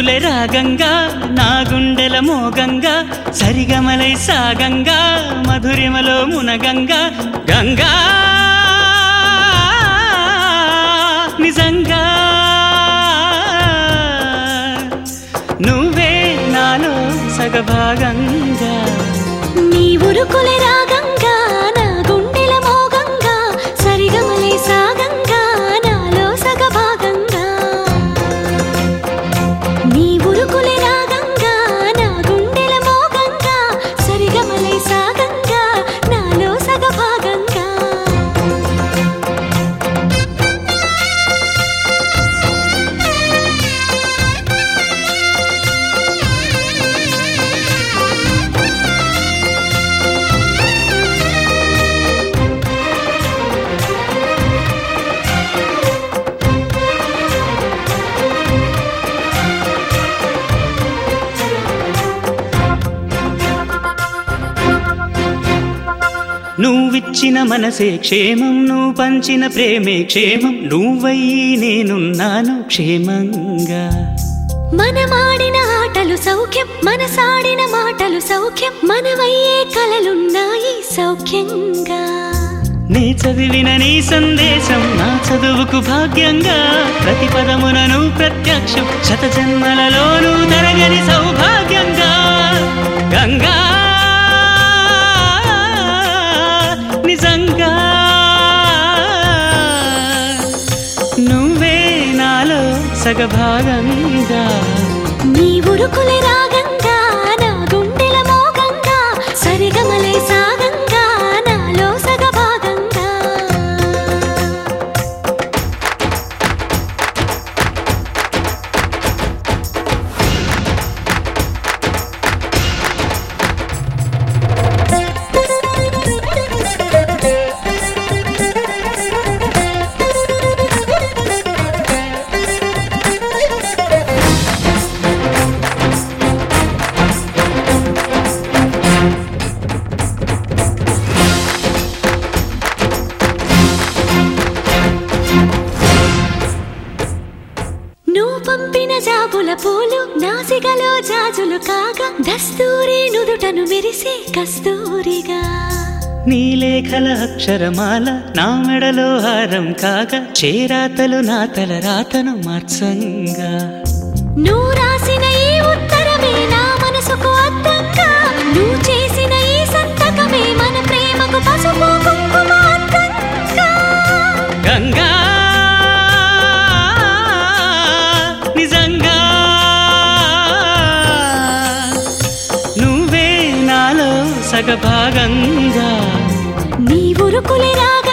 ఉరుకులే రాగంగా నా గుండెల మోగంగా సరిగమలై సాగంగా మధురిమలో మునగంగా గంగా నిజంగా నువ్వే నాలో సగభాగంగా నీ ఉరుకులే రాగంగా నా గుండెల మోగంగా సరిగమలై సాగంగా నాలో సగభాగంగా నీ ఉరుకులే రాగంగా నా గుండెల మోగంగా సరిగమలై సాగంగా నాలో సగభాగంగా నువ్విచ్చిన మనసే క్షేమం నువ్వు పంచిన ప్రేమే క్షేమం నువ్వయ్యి నేనున్నాను క్షేమంగా మనమాడిన ఆటలు సౌఖ్యం మనసాడిన మాటలు సౌఖ్యం మనవయ్యే కలలున్నాయి సౌఖ్యంగా నీ చదివిన నీ సందేశం నా చదువుకు భాగ్యంగా ప్రతి పదమునను ప్రత్యక్షం శత జన్మలలోనూ తరగని సౌభాగ్యంగా గంగా నిజంగా నువ్వే నాలో సగభాగంగా నీ ఉరుకులే రాగంగా నా గుండెల మోగంగా సరిగమలై సాగంగా నాలో సగభాగంగా నువ్వు పంపిన జాబుల పూలు నాసికలో జాజులు కాగా దస్తూరి నుదుటను మెరిసే కస్తూరిగా నీ లేఖల అక్షరమాల నా మెడలో హారం కాగా చేరాతలు నా తల రాతను మార్చంగా నువ్వు రాసిన ఈ ఉత్తరమే నా మనసుకు అర్థంగా నువ్వు చేసిన ఈ సంతకమే మన ప్రేమకు పసుపు కుంకుమ అర్థంగా గంగా నిజంగా నువ్వే నాలో సగభాగంగా నీ ఉరుకులే రాగంగా